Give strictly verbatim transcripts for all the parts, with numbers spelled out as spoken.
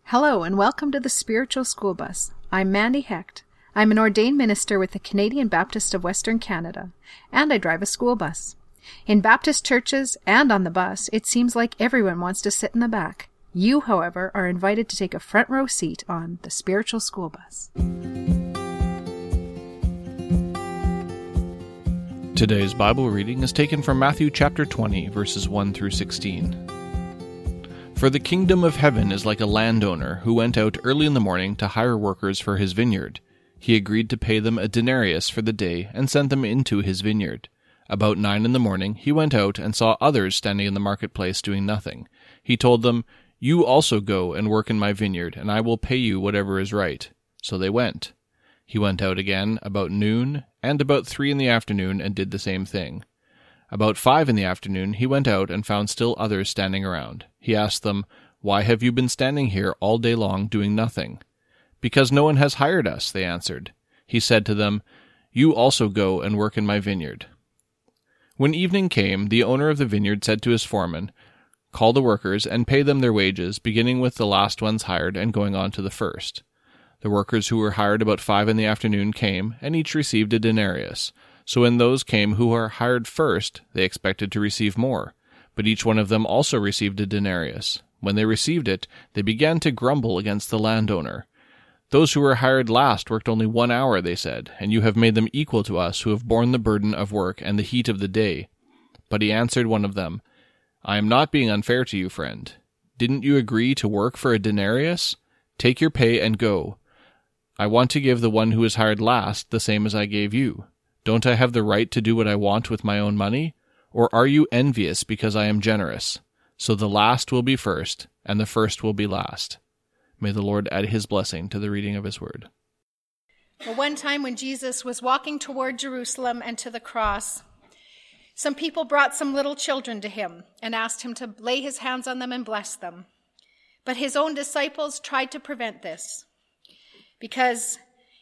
Hello and welcome to the Spiritual School Bus. I'm Mandy Hecht. I'm an ordained minister with the Canadian Baptist of Western Canada, and I drive a school bus. In Baptist churches and on the bus, it seems like everyone wants to sit in the back. You, however, are invited to take a front row seat on the Spiritual School Bus. Today's Bible reading is taken from Matthew chapter twenty, verses one through sixteen. For the kingdom of heaven is like a landowner who went out early in the morning to hire workers for his vineyard. He agreed to pay them a denarius for the day and sent them into his vineyard. About nine in the morning he went out and saw others standing in the marketplace doing nothing. He told them, "You also go and work in my vineyard, and I will pay you whatever is right." So they went. He went out again about noon and about three in the afternoon and did the same thing. About five in the afternoon he went out and found still others standing around. He asked them, "Why have you been standing here all day long doing nothing?" "Because no one has hired us," they answered. He said to them, "You also go and work in my vineyard." When evening came, the owner of the vineyard said to his foreman, "Call the workers and pay them their wages, beginning with the last ones hired and going on to the first." The workers who were hired about five in the afternoon came, and each received a denarius. So when those came who were hired first, they expected to receive more. But each one of them also received a denarius. When they received it, they began to grumble against the landowner. "Those who were hired last worked only one hour," they said, "and you have made them equal to us who have borne the burden of work and the heat of the day." But he answered one of them, "I am not being unfair to you, friend. Didn't you agree to work for a denarius? Take your pay and go. I want to give the one who was hired last the same as I gave you. Don't I have the right to do what I want with my own money? Or are you envious because I am generous? So the last will be first, and the first will be last." May the Lord add his blessing to the reading of his word. Well, one time when Jesus was walking toward Jerusalem and to the cross, some people brought some little children to him and asked him to lay his hands on them and bless them. But his own disciples tried to prevent this because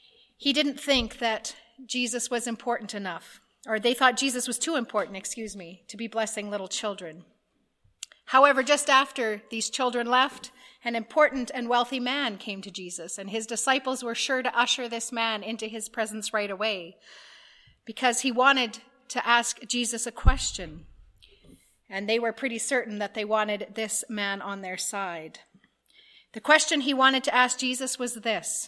he didn't think that Jesus was important enough, or they thought Jesus was too important, excuse me, to be blessing little children. However, just after these children left, an important and wealthy man came to Jesus, and his disciples were sure to usher this man into his presence right away because he wanted to ask Jesus a question, and they were pretty certain that they wanted this man on their side. The question he wanted to ask Jesus was this: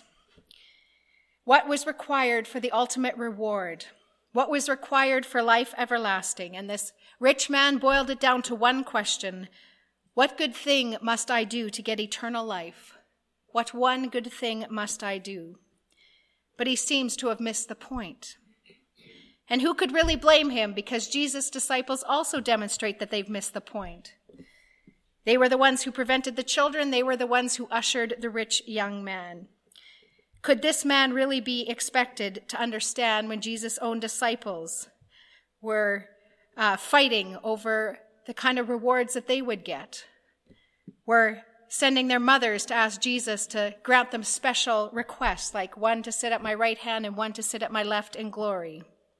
what was required for the ultimate reward? What was required for life everlasting? And this rich man boiled it down to one question: what good thing must I do to get eternal life? What one good thing must I do? But he seems to have missed the point. And who could really blame him, because Jesus' disciples also demonstrate that they've missed the point. They were the ones who prevented the children. They were the ones who ushered the rich young man. Could this man really be expected to understand when Jesus' own disciples were uh, fighting over the kind of rewards that they would get? Were sending their mothers to ask Jesus to grant them special requests, like one to sit at my right hand and one to sit at my left in glory.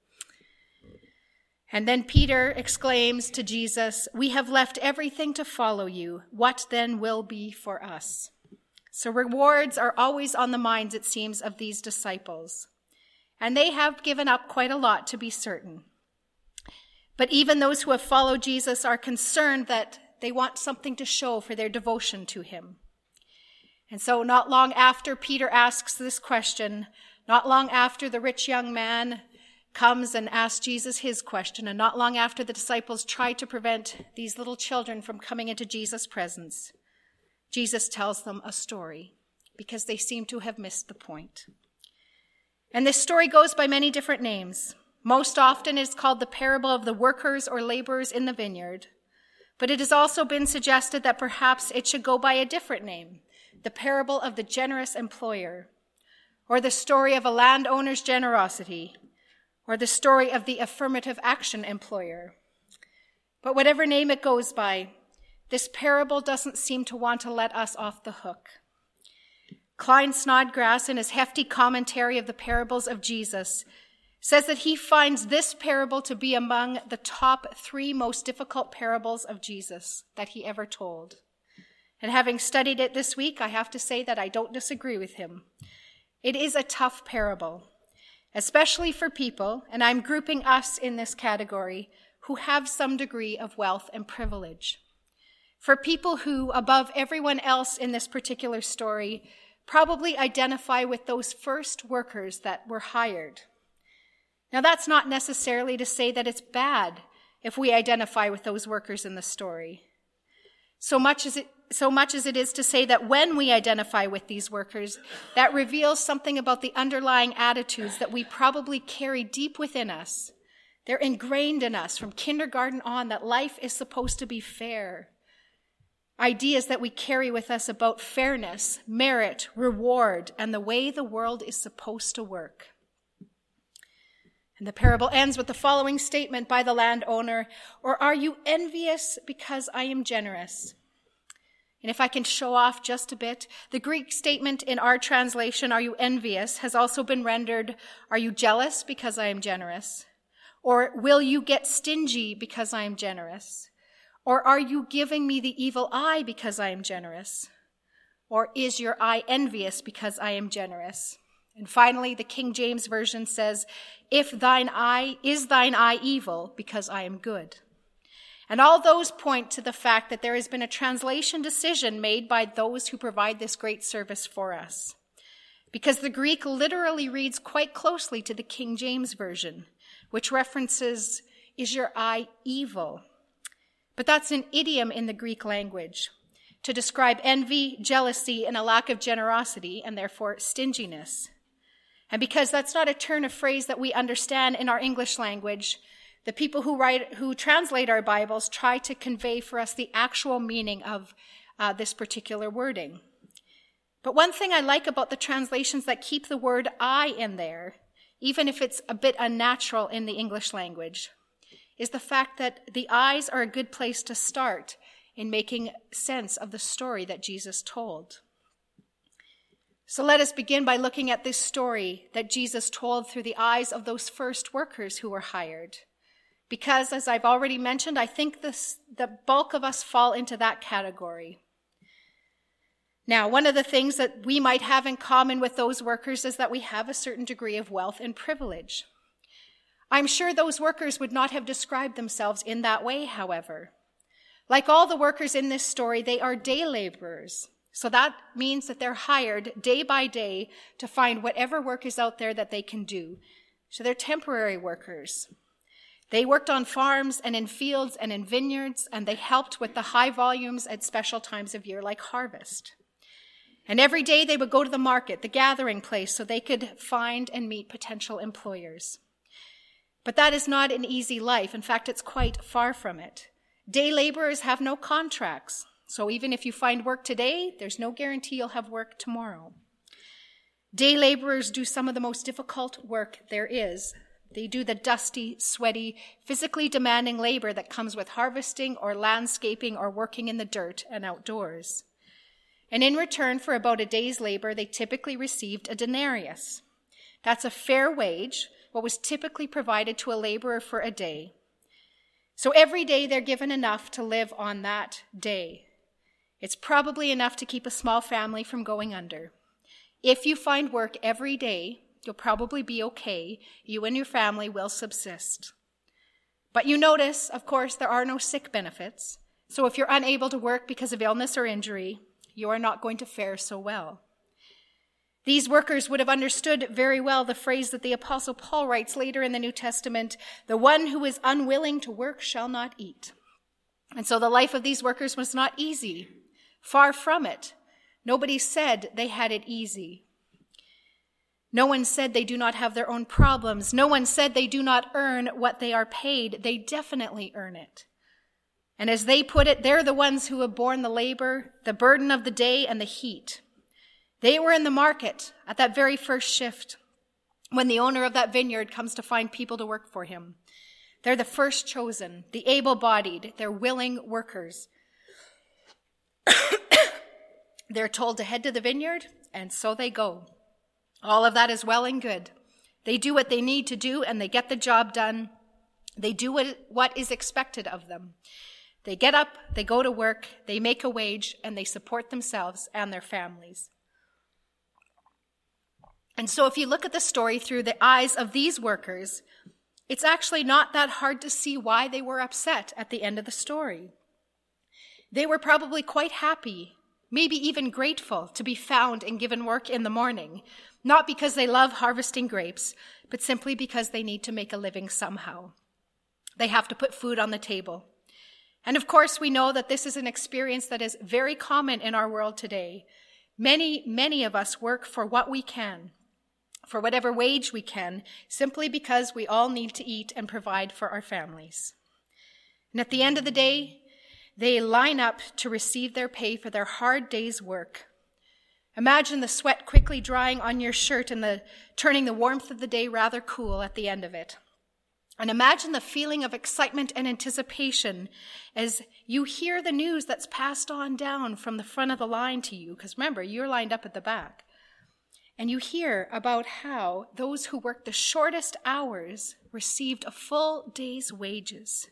And then Peter exclaims to Jesus, "We have left everything to follow you. What then will be for us?" So rewards are always on the minds, it seems, of these disciples. And they have given up quite a lot, to be certain. But even those who have followed Jesus are concerned that they want something to show for their devotion to him. And so not long after Peter asks this question, not long after the rich young man comes and asks Jesus his question, and not long after the disciples try to prevent these little children from coming into Jesus' presence, Jesus tells them a story because they seem to have missed the point. And this story goes by many different names. Most often it is called the parable of the workers or laborers in the vineyard. But it has also been suggested that perhaps it should go by a different name, the parable of the generous employer, or the story of a landowner's generosity, or the story of the affirmative action employer. But whatever name it goes by, this parable doesn't seem to want to let us off the hook. Klein Snodgrass, in his hefty commentary of the parables of Jesus, says that he finds this parable to be among the top three most difficult parables of Jesus that he ever told. And having studied it this week, I have to say that I don't disagree with him. It is a tough parable, especially for people, and I'm grouping us in this category, who have some degree of wealth and privilege. For people who, above everyone else in this particular story, probably identify with those first workers that were hired. Now, that's not necessarily to say that it's bad if we identify with those workers in the story. So much as it, so much as it is to say that when we identify with these workers, that reveals something about the underlying attitudes that we probably carry deep within us. They're ingrained in us from kindergarten on that life is supposed to be fair. Ideas that we carry with us about fairness, merit, reward, and the way the world is supposed to work. And the parable ends with the following statement by the landowner, "Or are you envious because I am generous?" And if I can show off just a bit, the Greek statement in our translation, "Are you envious?" has also been rendered, "Are you jealous because I am generous?" Or, "Will you get stingy because I am generous?" Or, "Are you giving me the evil eye because I am generous?" Or, "Is your eye envious because I am generous?" And finally, the King James Version says, "If thine eye, is thine eye evil because I am good?" And all those point to the fact that there has been a translation decision made by those who provide this great service for us. Because the Greek literally reads quite closely to the King James Version, which references, "Is your eye evil?" But that's an idiom in the Greek language to describe envy, jealousy, and a lack of generosity, and therefore stinginess. And because that's not a turn of phrase that we understand in our English language, the people who write, who translate our Bibles try to convey for us the actual meaning of uh, this particular wording. But one thing I like about the translations that keep the word "I" in there, even if it's a bit unnatural in the English language, is the fact that the eyes are a good place to start in making sense of the story that Jesus told. So let us begin by looking at this story that Jesus told through the eyes of those first workers who were hired. Because, as I've already mentioned, I think this, the bulk of us fall into that category. Now, one of the things that we might have in common with those workers is that we have a certain degree of wealth and privilege. I'm sure those workers would not have described themselves in that way, however. Like all the workers in this story, they are day laborers. So that means that they're hired day by day to find whatever work is out there that they can do. So they're temporary workers. They worked on farms and in fields and in vineyards, and they helped with the high volumes at special times of year like harvest. And every day they would go to the market, the gathering place, so they could find and meet potential employers. But that is not an easy life. In fact, it's quite far from it. Day laborers have no contracts. So even if you find work today, there's no guarantee you'll have work tomorrow. Day laborers do some of the most difficult work there is. They do the dusty, sweaty, physically demanding labor that comes with harvesting or landscaping or working in the dirt and outdoors. And in return for about a day's labor, they typically received a denarius. That's a fair wage, what was typically provided to a laborer for a day. So every day they're given enough to live on that day. It's probably enough to keep a small family from going under. If you find work every day, you'll probably be okay. You and your family will subsist. But you notice, of course, there are no sick benefits. So if you're unable to work because of illness or injury, you are not going to fare so well. These workers would have understood very well the phrase that the Apostle Paul writes later in the New Testament, "The one who is unwilling to work shall not eat." And so the life of these workers was not easy. Far from it. Nobody said they had it easy. No one said they do not have their own problems. No one said they do not earn what they are paid. They definitely earn it. And as they put it, they're the ones who have borne the labor, the burden of the day, and the heat. They were in the market at that very first shift when the owner of that vineyard comes to find people to work for him. They're the first chosen, the able-bodied, they're willing workers. They're told to head to the vineyard, and so they go. All of that is well and good. They do what they need to do, and they get the job done. They do what, what is expected of them. They get up, they go to work, they make a wage, and they support themselves and their families. And so if you look at the story through the eyes of these workers, it's actually not that hard to see why they were upset at the end of the story. They were probably quite happy, maybe even grateful to be found and given work in the morning, not because they love harvesting grapes, but simply because they need to make a living somehow. They have to put food on the table. And of course, we know that this is an experience that is very common in our world today. Many, many of us work for what we can, for whatever wage we can, simply because we all need to eat and provide for our families. And at the end of the day, they line up to receive their pay for their hard day's work. Imagine the sweat quickly drying on your shirt and the turning the warmth of the day rather cool at the end of it. And imagine the feeling of excitement and anticipation as you hear the news that's passed on down from the front of the line to you, because remember, you're lined up at the back. And you hear about how those who worked the shortest hours received a full day's wages.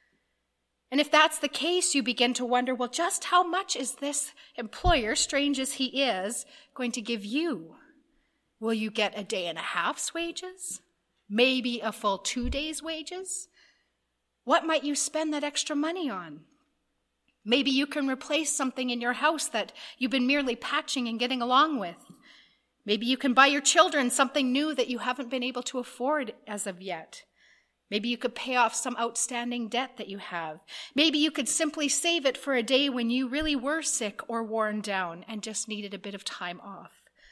And if that's the case, you begin to wonder, well, just how much is this employer, strange as he is, going to give you? Will you get a day and a half's wages? Maybe a full two days' wages? What might you spend that extra money on? Maybe you can replace something in your house that you've been merely patching and getting along with. Maybe you can buy your children something new that you haven't been able to afford as of yet. Maybe you could pay off some outstanding debt that you have. Maybe you could simply save it for a day when you really were sick or worn down and just needed a bit of time off.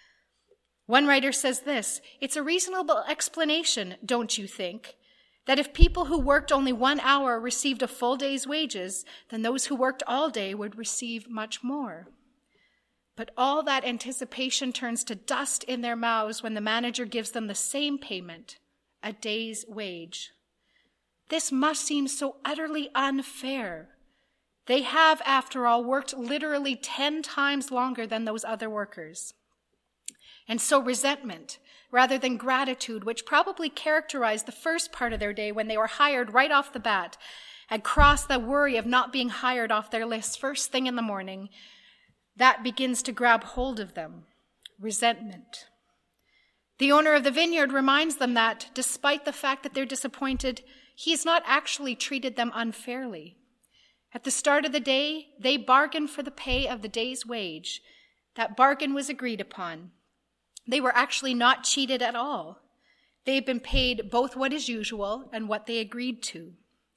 One writer says this, "It's a reasonable explanation, don't you think, that if people who worked only one hour received a full day's wages, then those who worked all day would receive much more. But all that anticipation turns to dust in their mouths when the manager gives them the same payment, a day's wage. This must seem so utterly unfair. They have, after all, worked literally ten times longer than those other workers. And so resentment, rather than gratitude, which probably characterized the first part of their day when they were hired right off the bat, had crossed the worry of not being hired off their list first thing in the morning, that begins to grab hold of them. Resentment. The owner of the vineyard reminds them that, despite the fact that they're disappointed, he's not actually treated them unfairly. At the start of the day, they bargained for the pay of the day's wage. That bargain was agreed upon. They were actually not cheated at all. They had been paid both what is usual and what they agreed to.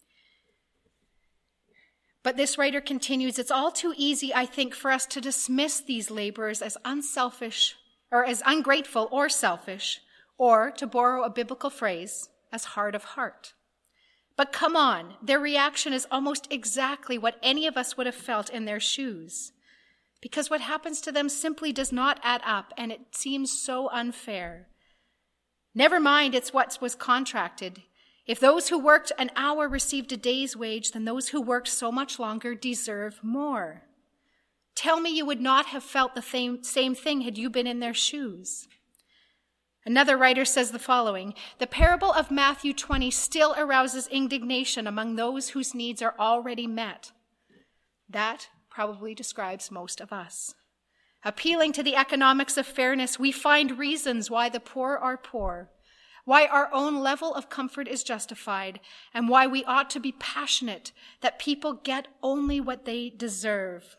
But this writer continues, it's all too easy, I think, for us to dismiss these laborers as unselfish or as ungrateful or selfish, or, to borrow a biblical phrase, as hard of heart. But come on, their reaction is almost exactly what any of us would have felt in their shoes. Because what happens to them simply does not add up, and it seems so unfair. Never mind it's what was contracted. If those who worked an hour received a day's wage, then those who worked so much longer deserve more. Tell me you would not have felt the same, same thing had you been in their shoes. Another writer says the following, the parable of Matthew twenty still arouses indignation among those whose needs are already met. That probably describes most of us. Appealing to the economics of fairness, we find reasons why the poor are poor, why our own level of comfort is justified, and why we ought to be passionate that people get only what they deserve.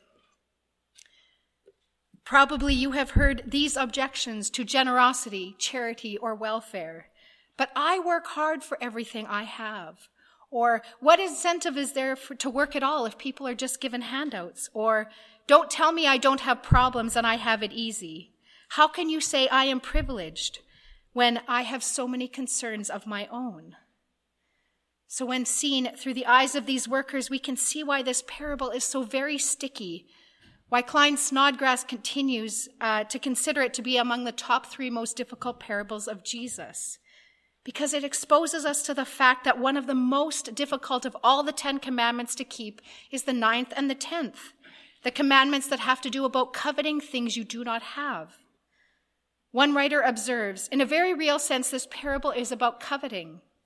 Probably you have heard these objections to generosity, charity, or welfare. But I work hard for everything I have. Or what incentive is there for, to work at all if people are just given handouts? Or don't tell me I don't have problems and I have it easy. How can you say I am privileged when I have so many concerns of my own? So when seen through the eyes of these workers, we can see why this parable is so very sticky, why Klein Snodgrass continues uh, to consider it to be among the top three most difficult parables of Jesus. Because it exposes us to the fact that one of the most difficult of all the Ten Commandments to keep is the ninth and the tenth, the commandments that have to do about coveting things you do not have. One writer observes, in a very real sense, this parable is about coveting.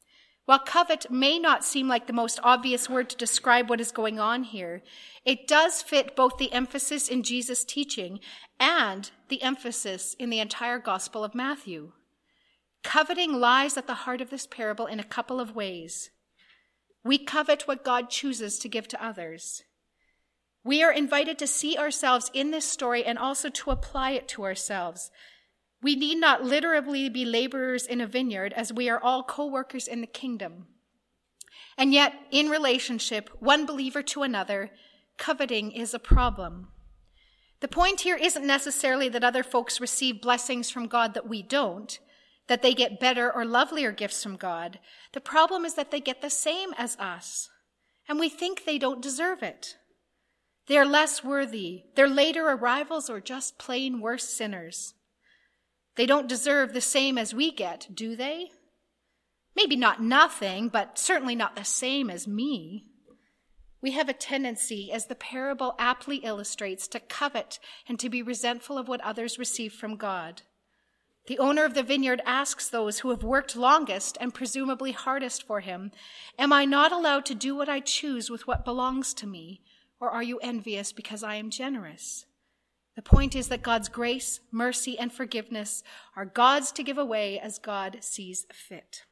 While covet may not seem like the most obvious word to describe what is going on here, it does fit both the emphasis in Jesus' teaching and the emphasis in the entire Gospel of Matthew. Coveting lies at the heart of this parable in a couple of ways. We covet what God chooses to give to others. We are invited to see ourselves in this story and also to apply it to ourselves. We need not literally be laborers in a vineyard, as we are all co-workers in the kingdom. And yet, in relationship, one believer to another, coveting is a problem. The point here isn't necessarily that other folks receive blessings from God that we don't, that they get better or lovelier gifts from God. The problem is that they get the same as us, and we think they don't deserve it. They are less worthy. They're later arrivals or just plain worse sinners. They don't deserve the same as we get, do they? Maybe not nothing, but certainly not the same as me. We have a tendency, as the parable aptly illustrates, to covet and to be resentful of what others receive from God. The owner of the vineyard asks those who have worked longest and presumably hardest for him, "Am I not allowed to do what I choose with what belongs to me, or are you envious because I am generous?" The point is that God's grace, mercy, and forgiveness are God's to give away as God sees fit.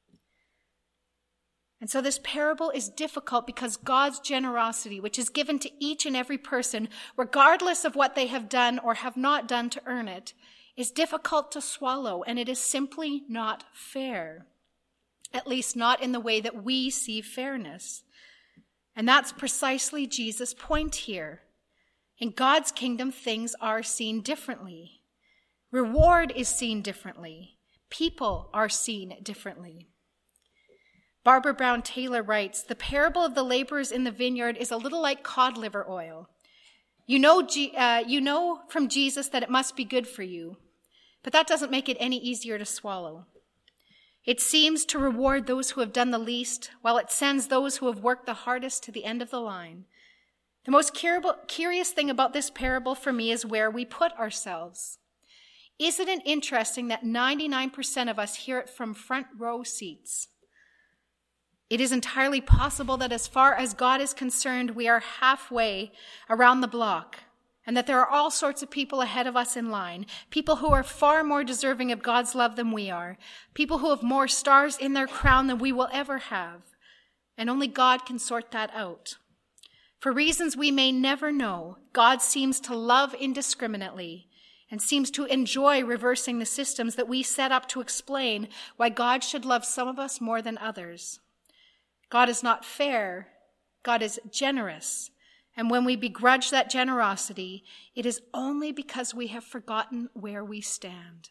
And so this parable is difficult because God's generosity, which is given to each and every person, regardless of what they have done or have not done to earn it, is difficult to swallow, and it is simply not fair, at least not in the way that we see fairness. And that's precisely Jesus' point here. In God's kingdom, things are seen differently. Reward is seen differently. People are seen differently. Barbara Brown Taylor writes, "The parable of the laborers in the vineyard is a little like cod liver oil. You know, uh, you know from Jesus that it must be good for you, but that doesn't make it any easier to swallow. It seems to reward those who have done the least, while it sends those who have worked the hardest to the end of the line. The most curious thing about this parable for me is where we put ourselves. Isn't it interesting that ninety-nine percent of us hear it from front row seats? It is entirely possible that as far as God is concerned, we are halfway around the block, and that there are all sorts of people ahead of us in line, people who are far more deserving of God's love than we are, people who have more stars in their crown than we will ever have, and only God can sort that out. For reasons we may never know, God seems to love indiscriminately and seems to enjoy reversing the systems that we set up to explain why God should love some of us more than others. God is not fair. God is generous. And when we begrudge that generosity, it is only because we have forgotten where we stand.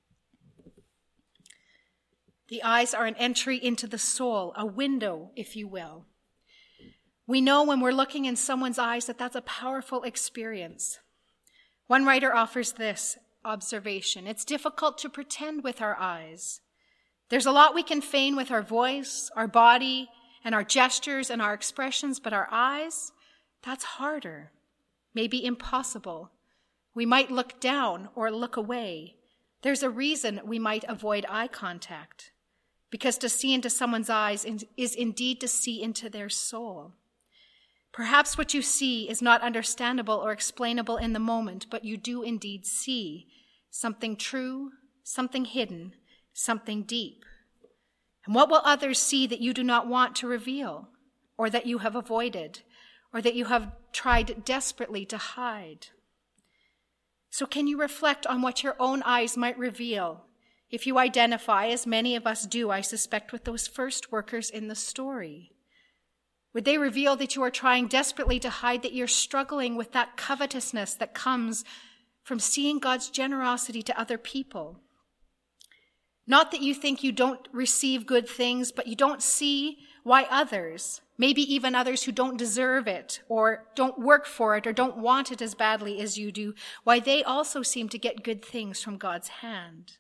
The eyes are an entry into the soul, a window, if you will. We know when we're looking in someone's eyes that that's a powerful experience. One writer offers this observation: it's difficult to pretend with our eyes. There's a lot we can feign with our voice, our body, and our gestures and our expressions, but our eyes, that's harder, maybe impossible. We might look down or look away. There's a reason we might avoid eye contact, because to see into someone's eyes is indeed to see into their soul. Perhaps what you see is not understandable or explainable in the moment, but you do indeed see something true, something hidden, something deep. And what will others see that you do not want to reveal, or that you have avoided, or that you have tried desperately to hide? So can you reflect on what your own eyes might reveal if you identify, as many of us do, I suspect, with those first workers in the story? Would they reveal that you are trying desperately to hide that you're struggling with that covetousness that comes from seeing God's generosity to other people? Not that you think you don't receive good things, but you don't see why others, maybe even others who don't deserve it or don't work for it or don't want it as badly as you do, why they also seem to get good things from God's hand.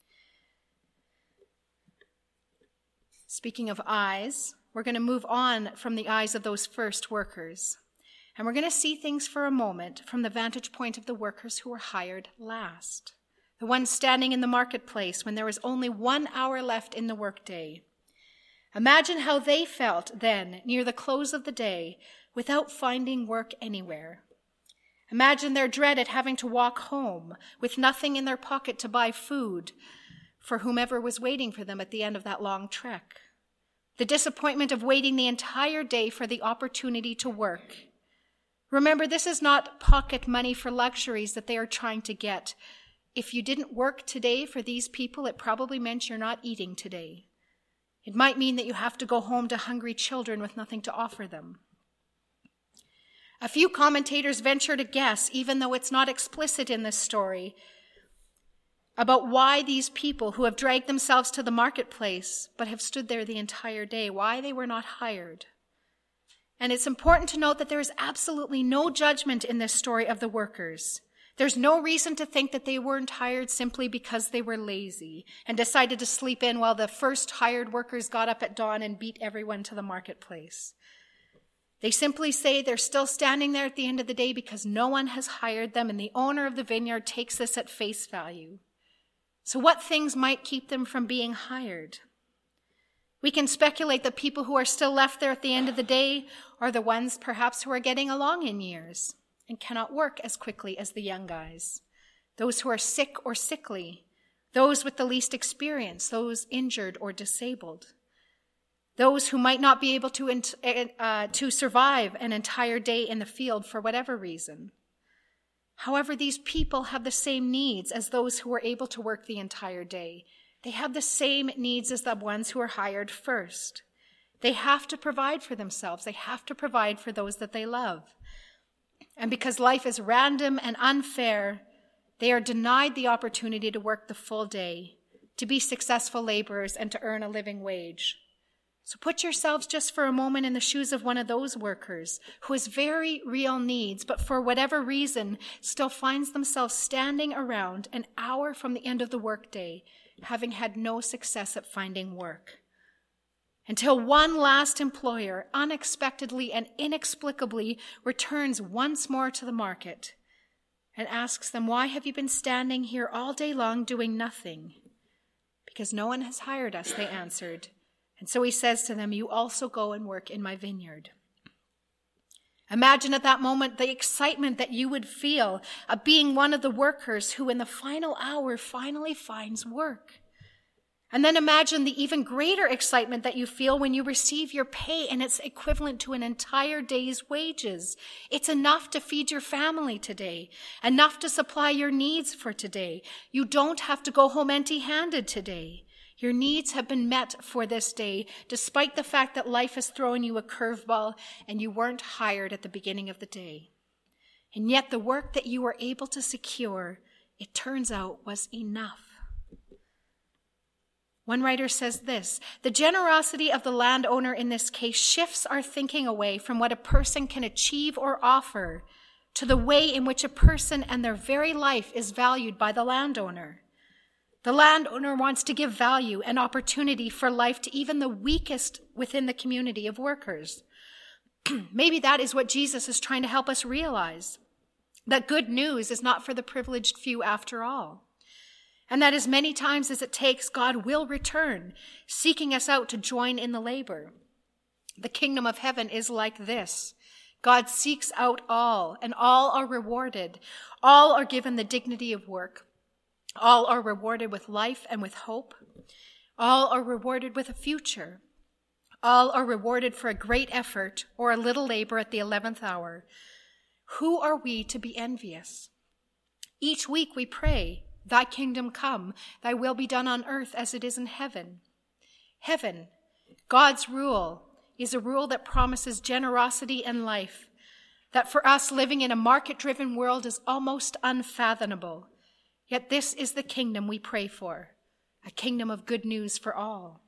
Speaking of eyes, we're going to move on from the eyes of those first workers. And we're going to see things for a moment from the vantage point of the workers who were hired last. The ones standing in the marketplace when there was only one hour left in the workday. Imagine how they felt then near the close of the day without finding work anywhere. Imagine their dread at having to walk home with nothing in their pocket to buy food for whomever was waiting for them at the end of that long trek. The disappointment of waiting the entire day for the opportunity to work. Remember, this is not pocket money for luxuries that they are trying to get. If you didn't work today for these people, it probably meant you're not eating today. It might mean that you have to go home to hungry children with nothing to offer them. A few commentators venture to guess, even though it's not explicit in this story, about why these people who have dragged themselves to the marketplace but have stood there the entire day, why they were not hired. And it's important to note that there is absolutely no judgment in this story of the workers. There's no reason to think that they weren't hired simply because they were lazy and decided to sleep in while the first hired workers got up at dawn and beat everyone to the marketplace. They simply say they're still standing there at the end of the day because no one has hired them, and the owner of the vineyard takes this at face value. So what things might keep them from being hired? We can speculate that people who are still left there at the end of the day are the ones perhaps who are getting along in years and cannot work as quickly as the young guys. Those who are sick or sickly, those with the least experience, those injured or disabled, those who might not be able to, uh, to survive an entire day in the field for whatever reason. However, these people have the same needs as those who are able to work the entire day. They have the same needs as the ones who are hired first. They have to provide for themselves. They have to provide for those that they love. And because life is random and unfair, they are denied the opportunity to work the full day, to be successful laborers, and to earn a living wage. So put yourselves just for a moment in the shoes of one of those workers who has very real needs, but for whatever reason still finds themselves standing around an hour from the end of the workday, having had no success at finding work. Until one last employer unexpectedly and inexplicably returns once more to the market and asks them, "Why have you been standing here all day long doing nothing?" "Because no one has hired us," they answered. And so he says to them, "You also go and work in my vineyard." Imagine at that moment the excitement that you would feel of being one of the workers who in the final hour finally finds work. And then imagine the even greater excitement that you feel when you receive your pay and it's equivalent to an entire day's wages. It's enough to feed your family today, enough to supply your needs for today. You don't have to go home empty-handed today. Your needs have been met for this day, despite the fact that life has thrown you a curveball and you weren't hired at the beginning of the day. And yet the work that you were able to secure, it turns out, was enough. One writer says this: the generosity of the landowner in this case shifts our thinking away from what a person can achieve or offer to the way in which a person and their very life is valued by the landowner. The landowner wants to give value and opportunity for life to even the weakest within the community of workers. Maybe that is what Jesus is trying to help us realize, that good news is not for the privileged few after all. And that as many times as it takes, God will return, seeking us out to join in the labor. The kingdom of heaven is like this. God seeks out all, and all are rewarded. All are given the dignity of work. All are rewarded with life and with hope. All are rewarded with a future. All are rewarded for a great effort or a little labor at the eleventh hour. Who are we to be envious? Each week we pray, "Thy kingdom come, thy will be done on earth as it is in heaven." Heaven, God's rule, is a rule that promises generosity and life, that for us living in a market-driven world is almost unfathomable. Yet this is the kingdom we pray for, a kingdom of good news for all.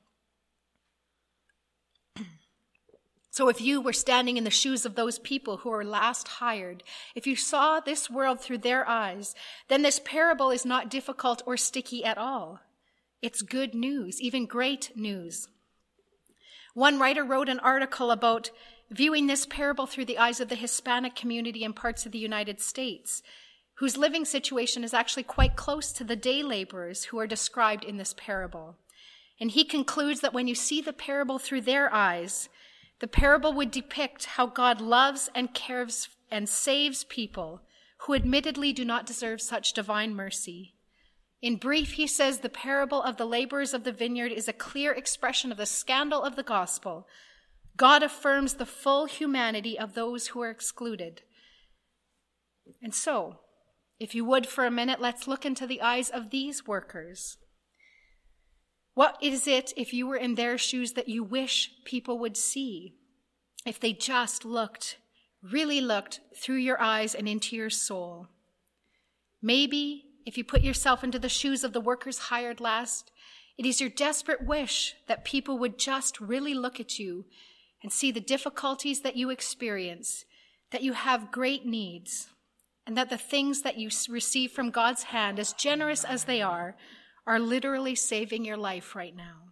So if you were standing in the shoes of those people who were last hired, if you saw this world through their eyes, then this parable is not difficult or sticky at all. It's good news, even great news. One writer wrote an article about viewing this parable through the eyes of the Hispanic community in parts of the United States, whose living situation is actually quite close to the day laborers who are described in this parable. And he concludes that when you see the parable through their eyes, the parable would depict how God loves and cares and saves people who admittedly do not deserve such divine mercy. In brief, he says the parable of the laborers of the vineyard is a clear expression of the scandal of the gospel. God affirms the full humanity of those who are excluded. And so, if you would for a minute, let's look into the eyes of these workers. What is it, if you were in their shoes, that you wish people would see? If they just looked, really looked through your eyes and into your soul. Maybe, if you put yourself into the shoes of the workers hired last, it is your desperate wish that people would just really look at you and see the difficulties that you experience, that you have great needs, and that the things that you receive from God's hand, as generous as they are, are literally saving your life right now.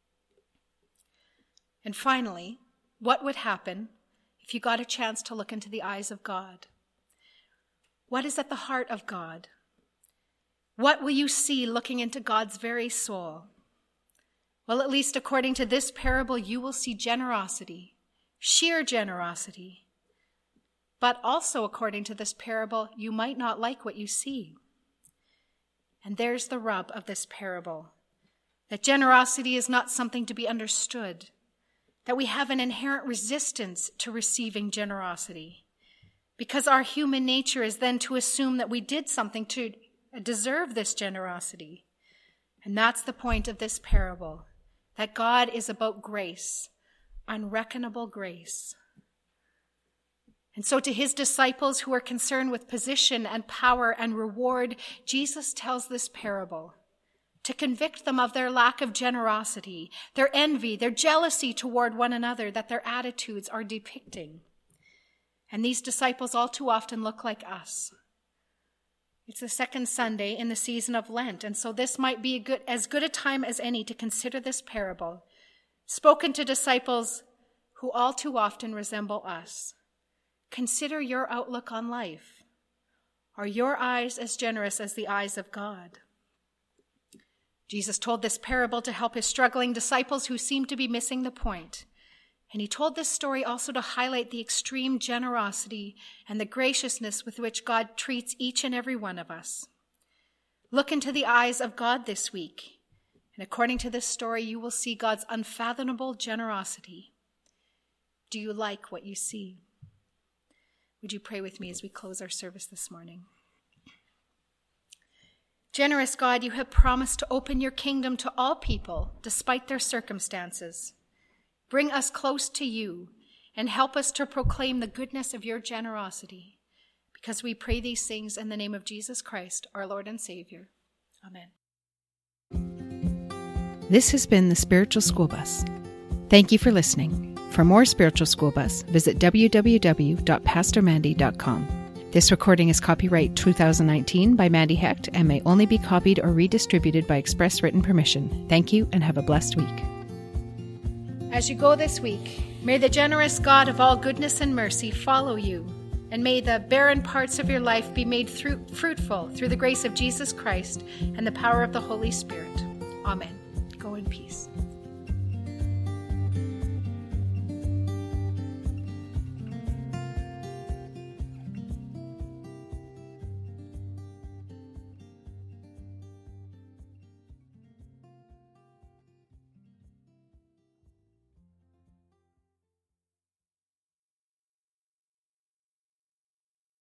And finally, what would happen if you got a chance to look into the eyes of God? What is at the heart of God? What will you see looking into God's very soul? Well, at least according to this parable, you will see generosity, sheer generosity. But also according to this parable, you might not like what you see. And there's the rub of this parable, that generosity is not something to be understood, that we have an inherent resistance to receiving generosity, because our human nature is then to assume that we did something to deserve this generosity. And that's the point of this parable, that God is about grace, unreckonable grace. And so to his disciples who are concerned with position and power and reward, Jesus tells this parable to convict them of their lack of generosity, their envy, their jealousy toward one another that their attitudes are depicting. And these disciples all too often look like us. It's the second Sunday in the season of Lent, and so this might be a good, as good a time as any to consider this parable, spoken to disciples who all too often resemble us. Consider your outlook on life. Are your eyes as generous as the eyes of God? Jesus told this parable to help his struggling disciples who seemed to be missing the point. And he told this story also to highlight the extreme generosity and the graciousness with which God treats each and every one of us. Look into the eyes of God this week, and according to this story, you will see God's unfathomable generosity. Do you like what you see? Would you pray with me as we close our service this morning? Generous God, you have promised to open your kingdom to all people despite their circumstances. Bring us close to you and help us to proclaim the goodness of your generosity, because we pray these things in the name of Jesus Christ, our Lord and Savior. Amen. This has been the Spiritual School Bus. Thank you for listening. For more Spiritual School Bus, visit w w w dot pastor mandy dot com. This recording is copyright two thousand nineteen by Mandy Hecht and may only be copied or redistributed by express written permission. Thank you and have a blessed week. As you go this week, may the generous God of all goodness and mercy follow you, and may the barren parts of your life be made through, fruitful through the grace of Jesus Christ and the power of the Holy Spirit. Amen. Go in peace.